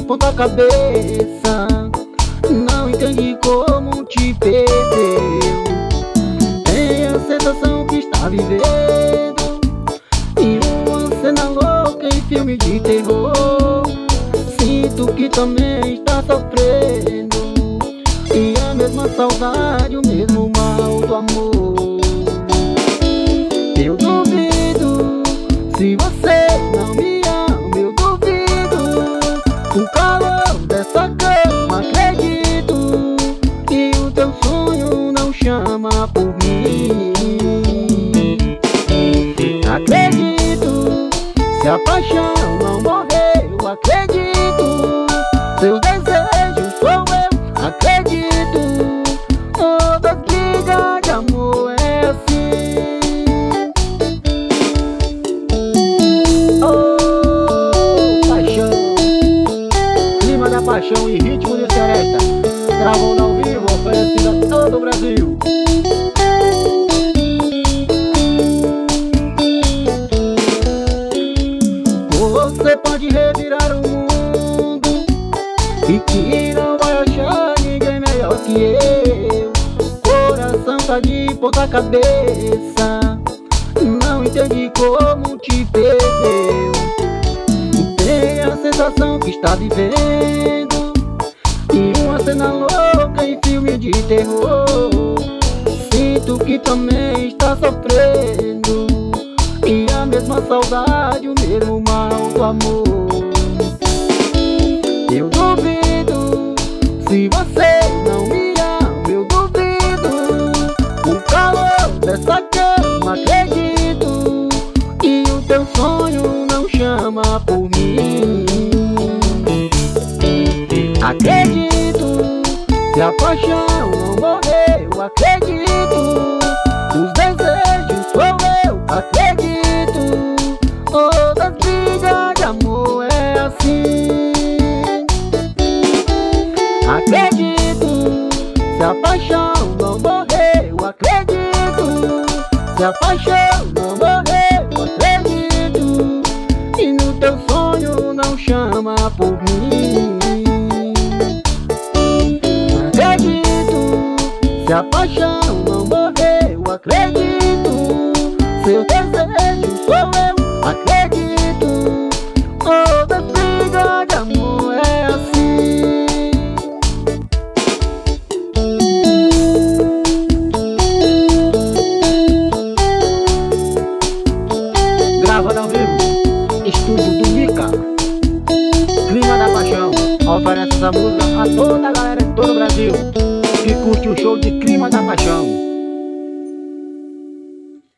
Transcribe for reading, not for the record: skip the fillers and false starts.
ponta cabeça, não entende como te perdeu. Tem a sensação que está vivendo em uma cena louca em filme de terror. Sinto que também está sofrendo, e a mesma saudade, o mesmo mal do amor. Eu duvido, se você não me ama, eu duvido. O calor dessa cama, acredito que o teu sonho não chama por mim. Acredito, se a paixão não morreu, acredito. Seu desejo sou eu, acredito. Toda briga de amor é assim. Oh, paixão, clima da paixão e ritmo de seresta, gravando ao vivo, oferecido a todo o Brasil. Você pode revirar o mundo e que não vai achar ninguém melhor que eu. Coração tá de ponta cabeça, não entende como te perdeu. Tem a sensação que está vivendo em uma cena louca em filme de terror. Sinto que também está sofrendo, e a mesma saudade, o mesmo mal do amor. Eu duvido, se você não me ama, eu duvido. O calor dessa cama, acredito que o teu sonho não chama por mim. Acredito, se a paixão não morreu, acredito. Os desejos sou eu, acredito. Todas brigas de amor é assim. Acredito, se a paixão não morreu, acredito. Se a paixão não morreu, acredito. E no teu sonho não chama por mim. Acredito, se a paixão não morreu, acredito. Seu desejo sou eu, acredito. Toda briga de amor é assim. Gravando ao vivo, estúdio do Mica, clima da paixão. Oferece essa música a toda a galera de todo o Brasil que curte o show de Clima da Paixão.